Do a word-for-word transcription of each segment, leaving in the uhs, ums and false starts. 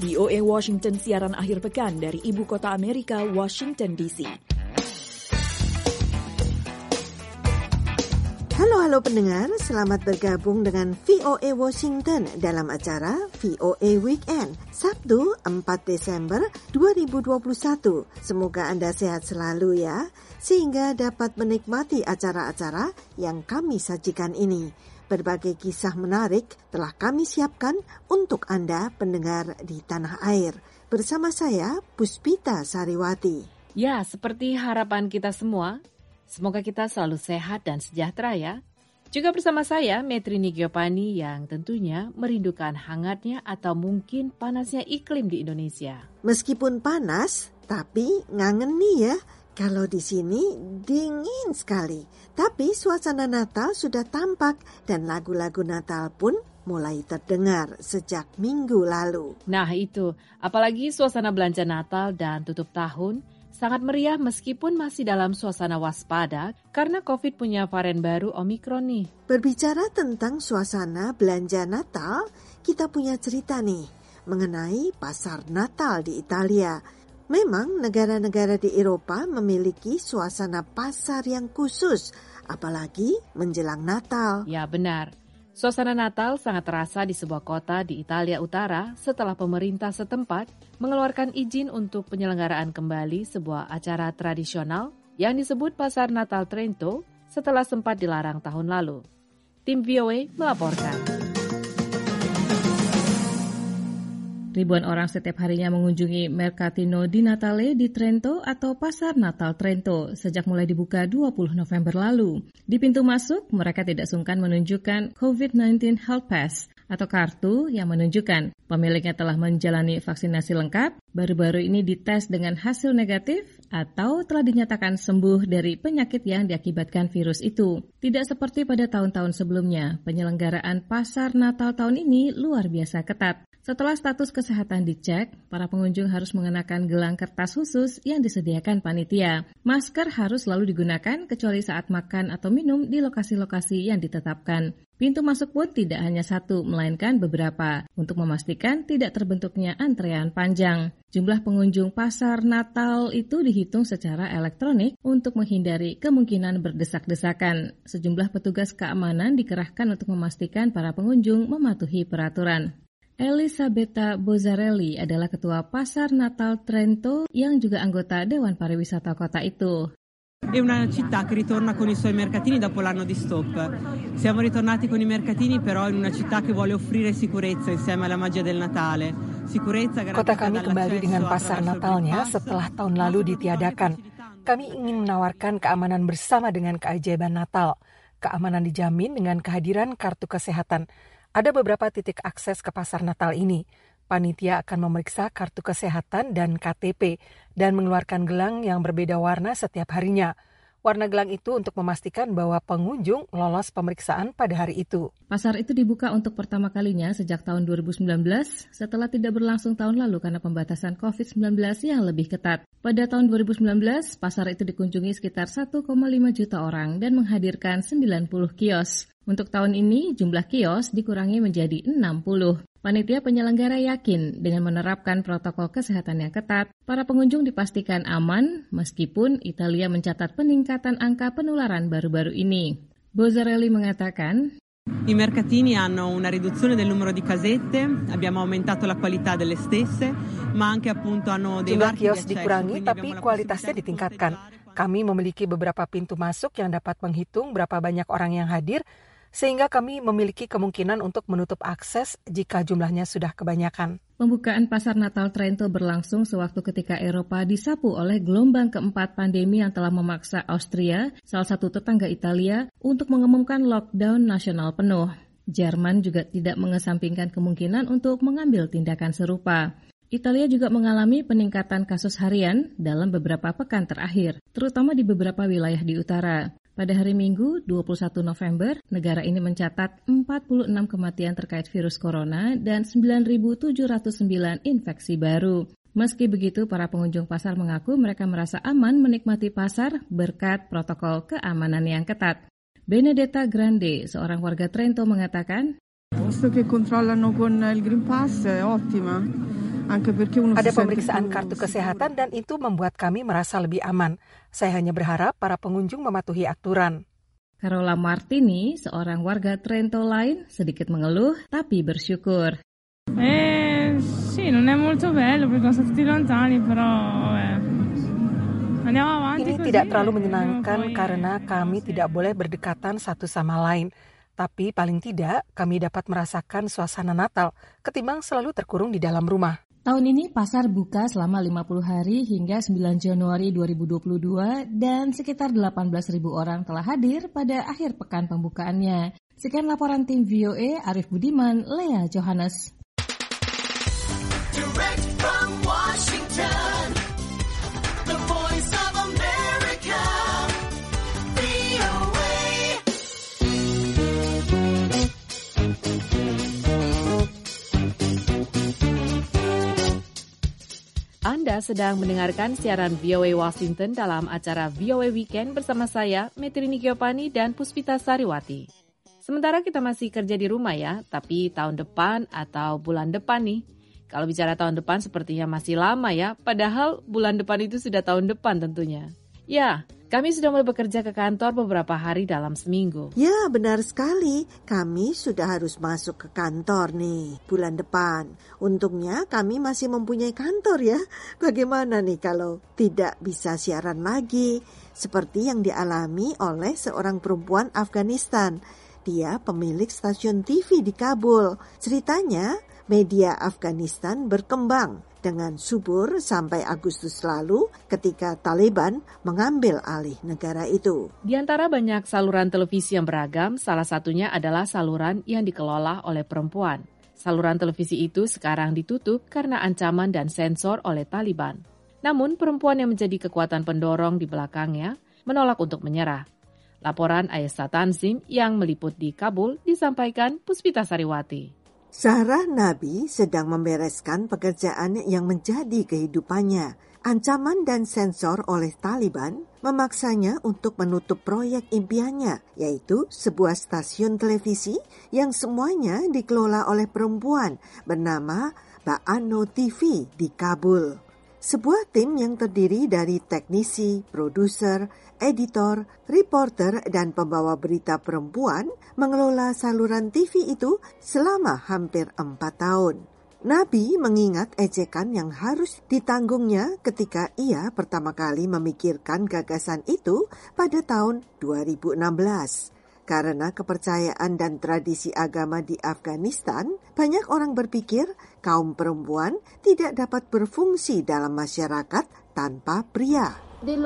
V O A Washington siaran akhir pekan dari ibu kota Amerika, Washington D C. Halo-halo pendengar, selamat bergabung dengan V O A Washington dalam acara V O A Weekend, Sabtu empat Desember dua ribu dua puluh satu. Semoga Anda sehat selalu ya, sehingga dapat menikmati acara-acara yang kami sajikan ini. Berbagai kisah menarik telah kami siapkan untuk Anda pendengar di tanah air. Bersama saya, Puspita Sariwati. Ya, seperti harapan kita semua, semoga kita selalu sehat dan sejahtera ya. Juga bersama saya, Metrini Giovanni yang tentunya merindukan hangatnya atau mungkin panasnya iklim di Indonesia. Meskipun panas, tapi ngangen nih ya. Kalau di sini dingin sekali, tapi suasana Natal sudah tampak dan lagu-lagu Natal pun mulai terdengar sejak minggu lalu. Nah itu, apalagi suasana belanja Natal dan tutup tahun sangat meriah meskipun masih dalam suasana waspada karena COVID punya varian baru Omikron nih. Berbicara tentang suasana belanja Natal, kita punya cerita nih mengenai pasar Natal di Italia. Memang negara-negara di Eropa memiliki suasana pasar yang khusus, apalagi menjelang Natal. Ya benar, suasana Natal sangat terasa di sebuah kota di Italia Utara setelah pemerintah setempat mengeluarkan izin untuk penyelenggaraan kembali sebuah acara tradisional yang disebut Pasar Natal Trento setelah sempat dilarang tahun lalu. Tim V O A melaporkan. Ribuan orang setiap harinya mengunjungi Mercatino di Natale di Trento atau Pasar Natal Trento sejak mulai dibuka dua puluh November lalu. Di pintu masuk, mereka tidak sungkan menunjukkan covid sembilan belas Health Pass atau kartu yang menunjukkan pemiliknya telah menjalani vaksinasi lengkap, baru-baru ini dites dengan hasil negatif, atau telah dinyatakan sembuh dari penyakit yang diakibatkan virus itu. Tidak seperti pada tahun-tahun sebelumnya, penyelenggaraan Pasar Natal tahun ini luar biasa ketat. Setelah status kesehatan dicek, para pengunjung harus mengenakan gelang kertas khusus yang disediakan panitia. Masker harus selalu digunakan kecuali saat makan atau minum di lokasi-lokasi yang ditetapkan. Pintu masuk pun tidak hanya satu, melainkan beberapa, untuk memastikan tidak terbentuknya antrean panjang. Jumlah pengunjung pasar Natal itu dihitung secara elektronik untuk menghindari kemungkinan berdesak-desakan. Sejumlah petugas keamanan dikerahkan untuk memastikan para pengunjung mematuhi peraturan. Elisabetta Bozzarelli adalah ketua Pasar Natal Trento yang juga anggota Dewan Pariwisata kota itu. È una città che ritorna con i suoi mercatini dopo l'anno di stop. Siamo ritornati con i mercatini però in una città che vuole offrire sicurezza insieme alla magia del Natale. Sicurezza Kota kami kembali dengan pasar Natalnya setelah tahun lalu ditiadakan. Kami ingin menawarkan keamanan bersama dengan keajaiban Natal. Keamanan dijamin dengan kehadiran kartu kesehatan. Ada beberapa titik akses ke pasar Natal ini. Panitia akan memeriksa kartu kesehatan dan K T P dan mengeluarkan gelang yang berbeda warna setiap harinya. Warna gelang itu untuk memastikan bahwa pengunjung lolos pemeriksaan pada hari itu. Pasar itu dibuka untuk pertama kalinya sejak tahun dua ribu sembilan belas setelah tidak berlangsung tahun lalu karena pembatasan covid sembilan belas yang lebih ketat. Pada tahun dua ribu sembilan belas, pasar itu dikunjungi sekitar satu koma lima juta orang dan menghadirkan sembilan puluh kios. Untuk tahun ini, jumlah kios dikurangi menjadi enam puluh. Panitia penyelenggara yakin dengan menerapkan protokol kesehatan yang ketat, para pengunjung dipastikan aman meskipun Italia mencatat peningkatan angka penularan baru-baru ini. Bozzarelli mengatakan, I mercatini hanno una riduzione del numero di casette, abbiamo aumentato la qualità delle stesse, ma anche appunto hanno dei jumlah marchi di kios accesso, dikurangi quindi tapi abbiamo la kualitasnya possibilità di ditingkatkan. controllare. Kami memiliki beberapa pintu masuk yang dapat menghitung berapa banyak orang yang hadir, sehingga kami memiliki kemungkinan untuk menutup akses jika jumlahnya sudah kebanyakan. Pembukaan Pasar Natal Trento berlangsung sewaktu ketika Eropa disapu oleh gelombang keempat pandemi yang telah memaksa Austria, salah satu tetangga Italia, untuk mengumumkan lockdown nasional penuh. Jerman juga tidak mengesampingkan kemungkinan untuk mengambil tindakan serupa. Italia juga mengalami peningkatan kasus harian dalam beberapa pekan terakhir, terutama di beberapa wilayah di utara. Pada hari Minggu, dua puluh satu November, negara ini mencatat empat puluh enam kematian terkait virus corona dan sembilan ribu tujuh ratus sembilan infeksi baru. Meski begitu, para pengunjung pasar mengaku mereka merasa aman menikmati pasar berkat protokol keamanan yang ketat. Benedetta Grande, seorang warga Trento, mengatakan, Posto che controllano con il Green Pass è ottima. Ada pemeriksaan kartu kesehatan dan itu membuat kami merasa lebih aman. Saya hanya berharap para pengunjung mematuhi aturan. Carola Martini, seorang warga Trento lain, sedikit mengeluh tapi bersyukur. Eh, sì, non è molto bello perché sono tutti lontani, però eh. Andiamo avanti. Ini tidak terlalu menyenangkan karena kami tidak boleh berdekatan satu sama lain. Tapi paling tidak kami dapat merasakan suasana Natal ketimbang selalu terkurung di dalam rumah. Tahun ini pasar buka selama lima puluh hari hingga sembilan Januari dua ribu dua puluh dua dan sekitar delapan belas ribu orang telah hadir pada akhir pekan pembukaannya. Sekian laporan tim V O A, Arif Budiman, Lea Johannes. Direct from Washington, the voice of America, V O A. Anda sedang mendengarkan siaran V O A Washington dalam acara V O A Weekend bersama saya, Metrini Giovanni dan Puspita Sariwati. Sementara kita masih kerja di rumah ya, tapi tahun depan atau bulan depan nih, kalau bicara tahun depan sepertinya masih lama ya, padahal bulan depan itu sudah tahun depan tentunya. Ya, kami sudah mulai bekerja ke kantor beberapa hari dalam seminggu. Ya, benar sekali. Kami sudah harus masuk ke kantor nih bulan depan. Untungnya kami masih mempunyai kantor ya. Bagaimana nih kalau tidak bisa siaran lagi? Seperti yang dialami oleh seorang perempuan Afghanistan. Dia pemilik stasiun T V di Kabul. Ceritanya, media Afghanistan berkembang dengan subur sampai Agustus lalu ketika Taliban mengambil alih negara itu. Di antara banyak saluran televisi yang beragam, salah satunya adalah saluran yang dikelola oleh perempuan. Saluran televisi itu sekarang ditutup karena ancaman dan sensor oleh Taliban. Namun perempuan yang menjadi kekuatan pendorong di belakangnya menolak untuk menyerah. Laporan Ayesha Tanzim yang meliput di Kabul disampaikan Puspita Sariwati. Zahra Nabi sedang membereskan pekerjaan yang menjadi kehidupannya. Ancaman dan sensor oleh Taliban memaksanya untuk menutup proyek impiannya, yaitu sebuah stasiun televisi yang semuanya dikelola oleh perempuan bernama Ba'ano T V di Kabul. Sebuah tim yang terdiri dari teknisi, produser, editor, reporter, dan pembawa berita perempuan mengelola saluran T V itu selama hampir empat tahun. Nabi mengingat ejekan yang harus ditanggungnya ketika ia pertama kali memikirkan gagasan itu pada tahun dua ribu enam belas. Karena kepercayaan dan tradisi agama di Afghanistan, banyak orang berpikir kaum perempuan tidak dapat berfungsi dalam masyarakat tanpa pria.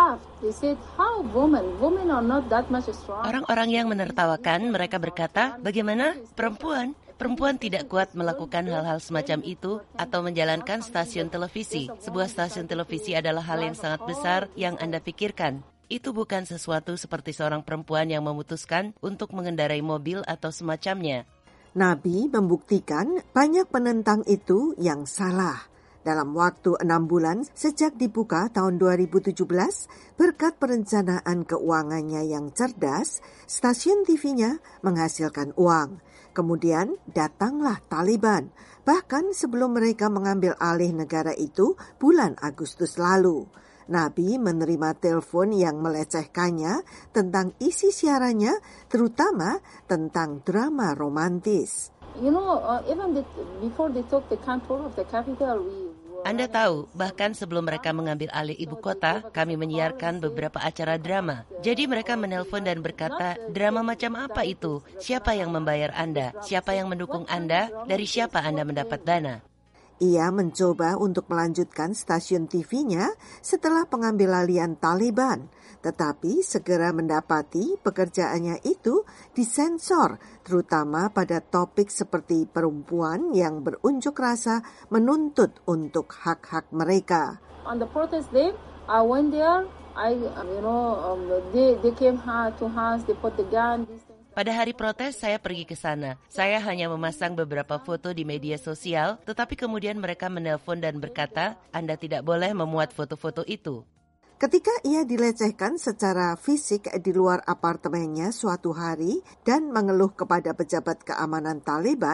Orang-orang yang menertawakan, mereka berkata, bagaimana perempuan? Perempuan tidak kuat melakukan hal-hal semacam itu atau menjalankan stasiun televisi. Sebuah stasiun televisi adalah hal yang sangat besar yang Anda pikirkan. Itu bukan sesuatu seperti seorang perempuan yang memutuskan untuk mengendarai mobil atau semacamnya. Nabi membuktikan banyak penentang itu yang salah. Dalam waktu enam bulan sejak dibuka tahun dua ribu tujuh belas, berkat perencanaan keuangannya yang cerdas, stasiun T V-nya menghasilkan uang. Kemudian datanglah Taliban, bahkan sebelum mereka mengambil alih negara itu bulan Agustus lalu. Nabi menerima telepon yang melecehkannya tentang isi siarannya, terutama tentang drama romantis. You know, uh, even before they took the control of the capital, we Anda tahu, bahkan sebelum mereka mengambil alih ibu kota, kami menyiarkan beberapa acara drama. Jadi mereka menelpon dan berkata, drama macam apa itu? Siapa yang membayar Anda? Siapa yang mendukung Anda? Dari siapa Anda mendapat dana? Ia mencoba untuk melanjutkan stasiun T V-nya setelah pengambilalian Taliban, tetapi segera mendapati pekerjaannya itu disensor, terutama pada topik seperti perempuan yang berunjuk rasa menuntut untuk hak-hak mereka. On the protest day, I went there. I, you know, um, they they came to house. They put the gun. These Pada hari protes, saya pergi ke sana. Saya hanya memasang beberapa foto di media sosial, tetapi kemudian mereka menelpon dan berkata, Anda tidak boleh memuat foto-foto itu. Ketika ia dilecehkan secara fisik di luar apartemennya suatu hari dan mengeluh kepada pejabat keamanan Taliban,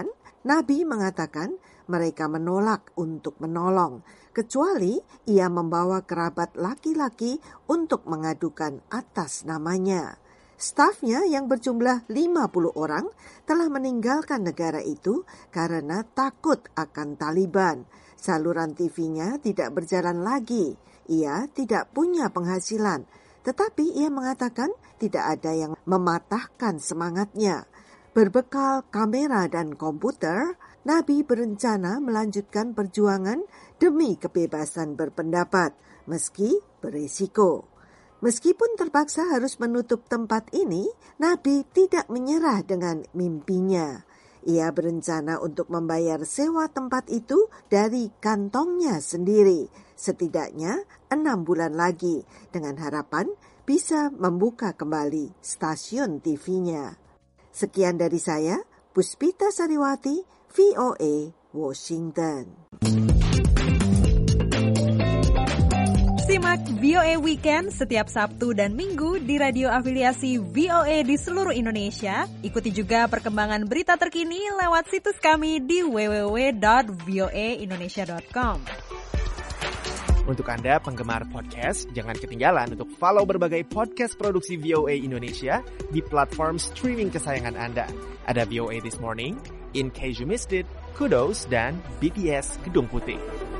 Nabi mengatakan mereka menolak untuk menolong, kecuali ia membawa kerabat laki-laki untuk mengadukan atas namanya. Stafnya yang berjumlah lima puluh orang telah meninggalkan negara itu karena takut akan Taliban. Saluran T V-nya tidak berjalan lagi. Ia tidak punya penghasilan. Tetapi ia mengatakan tidak ada yang mematahkan semangatnya. Berbekal kamera dan komputer, Nabi berencana melanjutkan perjuangan demi kebebasan berpendapat, meski berisiko. Meskipun terpaksa harus menutup tempat ini, Nabi tidak menyerah dengan mimpinya. Ia berencana untuk membayar sewa tempat itu dari kantongnya sendiri, setidaknya enam bulan lagi, dengan harapan bisa membuka kembali stasiun T V-nya. Sekian dari saya, Puspita Sariwati, V O A, Washington. Simak V O A Weekend setiap Sabtu dan Minggu di radio afiliasi V O A di seluruh Indonesia. Ikuti juga perkembangan berita terkini lewat situs kami di w w w dot voa indonesia dot com. Untuk Anda penggemar podcast, jangan ketinggalan untuk follow berbagai podcast produksi V O A Indonesia di platform streaming kesayangan Anda. Ada V O A This Morning, In Case You Missed It, Kudos, dan B T S Gedung Putih.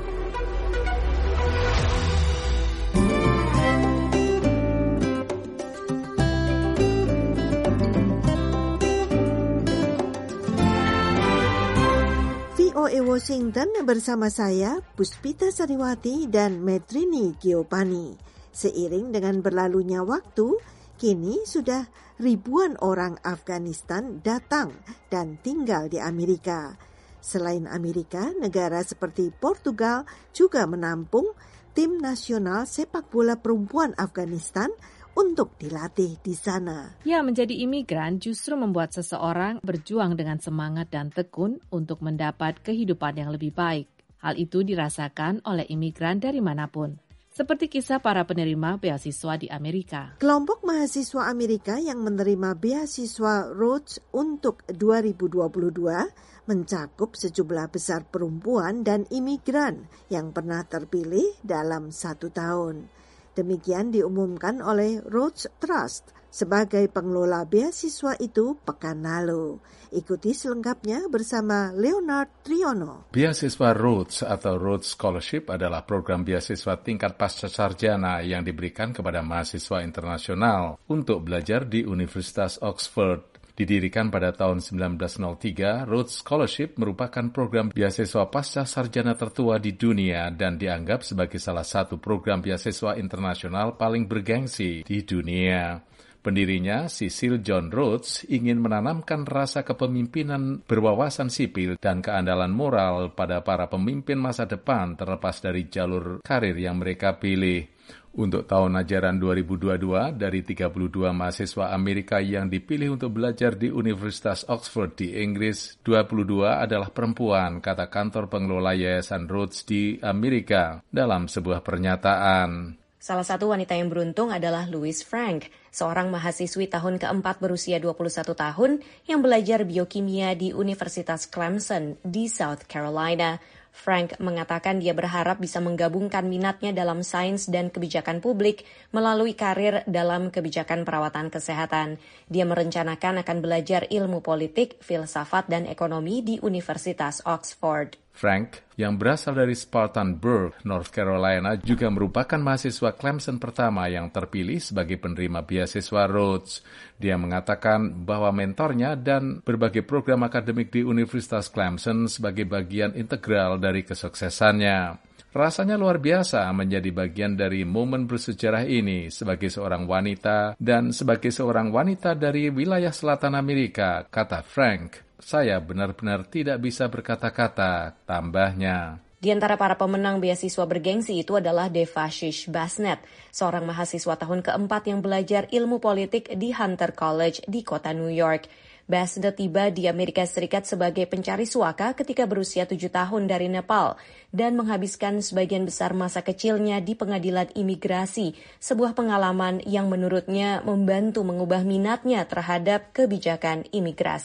V O A Washington bersama saya, Puspita Sariwati dan Metrini Giopani. Seiring dengan berlalunya waktu, kini sudah ribuan orang Afghanistan datang dan tinggal di Amerika. Selain Amerika, negara seperti Portugal juga menampung tim nasional sepak bola perempuan Afghanistan untuk dilatih di sana. Ya, menjadi imigran justru membuat seseorang berjuang dengan semangat dan tekun untuk mendapat kehidupan yang lebih baik. Hal itu dirasakan oleh imigran dari manapun. Seperti kisah para penerima beasiswa di Amerika. Kelompok mahasiswa Amerika yang menerima beasiswa Rhodes untuk dua ribu dua puluh dua mencakup sejumlah besar perempuan dan imigran yang pernah terpilih dalam satu tahun. Demikian diumumkan oleh Rhodes Trust sebagai pengelola beasiswa itu pekan lalu. Ikuti selengkapnya bersama Leonard Triono. Beasiswa Rhodes atau Rhodes Scholarship adalah program beasiswa tingkat pascasarjana yang diberikan kepada mahasiswa internasional untuk belajar di Universitas Oxford. Didirikan pada tahun sembilan belas nol tiga, Rhodes Scholarship merupakan program beasiswa pasca sarjana tertua di dunia dan dianggap sebagai salah satu program beasiswa internasional paling bergengsi di dunia. Pendirinya, Cecil John Rhodes, ingin menanamkan rasa kepemimpinan berwawasan sipil dan keandalan moral pada para pemimpin masa depan terlepas dari jalur karir yang mereka pilih. Untuk tahun ajaran dua ribu dua puluh dua, dari tiga puluh dua mahasiswa Amerika yang dipilih untuk belajar di Universitas Oxford di Inggris, dua puluh dua adalah perempuan, kata kantor pengelola Yayasan Rhodes di Amerika dalam sebuah pernyataan. Salah satu wanita yang beruntung adalah Louise Frank, seorang mahasiswi tahun keempat berusia dua puluh satu tahun yang belajar biokimia di Universitas Clemson di South Carolina. Frank mengatakan dia berharap bisa menggabungkan minatnya dalam sains dan kebijakan publik melalui karir dalam kebijakan perawatan kesehatan. Dia merencanakan akan belajar ilmu politik, filsafat, dan ekonomi di Universitas Oxford. Frank, yang berasal dari Spartanburg, North Carolina, juga merupakan mahasiswa Clemson pertama yang terpilih sebagai penerima beasiswa Rhodes. Dia mengatakan bahwa mentornya dan berbagai program akademik di Universitas Clemson sebagai bagian integral dari kesuksesannya. Rasanya luar biasa menjadi bagian dari momen bersejarah ini sebagai seorang wanita dan sebagai seorang wanita dari wilayah selatan Amerika, kata Frank. Saya benar-benar tidak bisa berkata-kata, tambahnya. Di antara para pemenang beasiswa bergengsi itu adalah Devashish Basnet, seorang mahasiswa tahun keempat yang belajar ilmu politik di Hunter College di kota New York. Basnet tiba di Amerika Serikat sebagai pencari suaka ketika berusia tujuh tahun dari Nepal dan menghabiskan sebagian besar masa kecilnya di pengadilan imigrasi, sebuah pengalaman yang menurutnya membantu mengubah minatnya terhadap kebijakan imigrasi.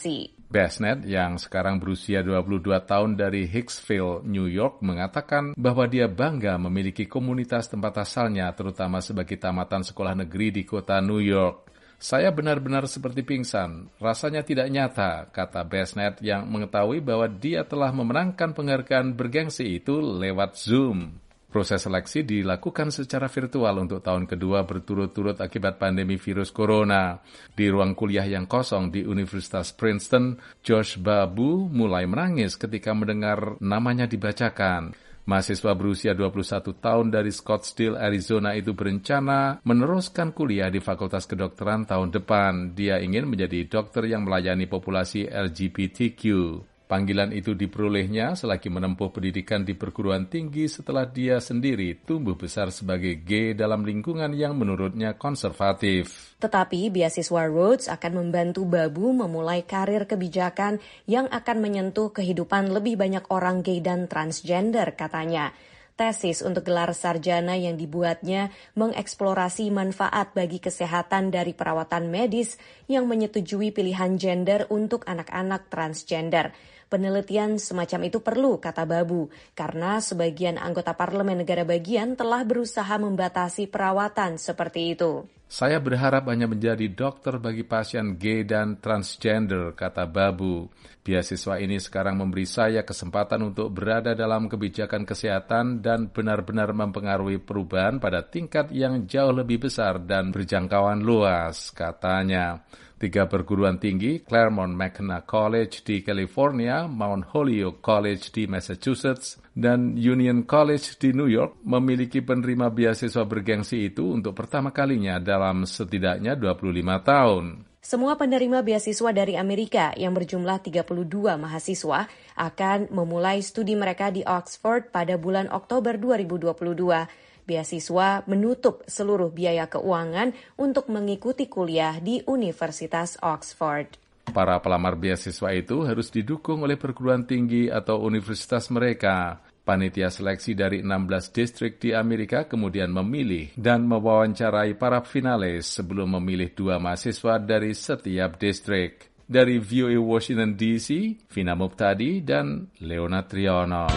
Bassnett yang sekarang berusia dua puluh dua tahun dari Hicksville, New York, mengatakan bahwa dia bangga memiliki komunitas tempat asalnya, terutama sebagai tamatan sekolah negeri di kota New York. Saya benar-benar seperti pingsan, rasanya tidak nyata, kata Bassnett yang mengetahui bahwa dia telah memenangkan penghargaan bergengsi itu lewat Zoom. Proses seleksi dilakukan secara virtual untuk tahun kedua berturut-turut akibat pandemi virus corona. Di ruang kuliah yang kosong di Universitas Princeton, Josh Babu mulai menangis ketika mendengar namanya dibacakan. Mahasiswa berusia dua puluh satu tahun dari Scottsdale, Arizona itu berencana meneruskan kuliah di Fakultas Kedokteran tahun depan. Dia ingin menjadi dokter yang melayani populasi L G B T Q. Panggilan itu diperolehnya selagi menempuh pendidikan di perguruan tinggi setelah dia sendiri tumbuh besar sebagai gay dalam lingkungan yang menurutnya konservatif. Tetapi beasiswa Rhodes akan membantu Babu memulai karir kebijakan yang akan menyentuh kehidupan lebih banyak orang gay dan transgender, katanya. Tesis untuk gelar sarjana yang dibuatnya mengeksplorasi manfaat bagi kesehatan dari perawatan medis yang menyetujui pilihan gender untuk anak-anak transgender. Penelitian semacam itu perlu, kata Babu, karena sebagian anggota parlemen negara bagian telah berusaha membatasi perawatan seperti itu. Saya berharap hanya menjadi dokter bagi pasien gay dan transgender, kata Babu. Beasiswa ini sekarang memberi saya kesempatan untuk berada dalam kebijakan kesehatan dan benar-benar mempengaruhi perubahan pada tingkat yang jauh lebih besar dan berjangkauan luas, katanya. Tiga perguruan tinggi, Claremont McKenna College di California, Mount Holyoke College di Massachusetts, dan Union College di New York memiliki penerima beasiswa bergengsi itu untuk pertama kalinya dalam setidaknya dua puluh lima tahun. Semua penerima beasiswa dari Amerika yang berjumlah tiga puluh dua mahasiswa akan memulai studi mereka di Oxford pada bulan Oktober dua ribu dua puluh dua. Beasiswa menutup seluruh biaya keuangan untuk mengikuti kuliah di Universitas Oxford. Para pelamar beasiswa itu harus didukung oleh perguruan tinggi atau universitas mereka. Panitia seleksi dari enam belas distrik di Amerika kemudian memilih dan mewawancarai para finalis sebelum memilih dua mahasiswa dari setiap distrik. Dari V O A Washington D C, Vina Muptadi dan Leona Triono.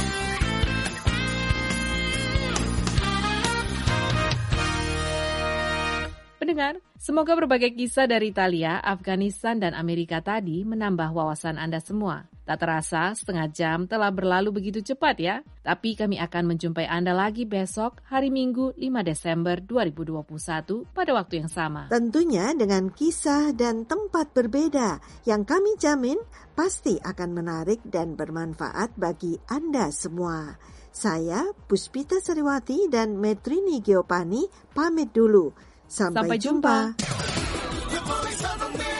Pendengar, semoga berbagai kisah dari Italia, Afghanistan, dan Amerika tadi menambah wawasan Anda semua. Tak terasa, setengah jam telah berlalu begitu cepat ya. Tapi kami akan menjumpai Anda lagi besok, hari Minggu lima Desember dua ribu dua puluh satu pada waktu yang sama. Tentunya dengan kisah dan tempat berbeda yang kami jamin pasti akan menarik dan bermanfaat bagi Anda semua. Saya, Puspita Sariwati dan Metrini Giopani pamit dulu. Sampai, Sampai jumpa. jumpa.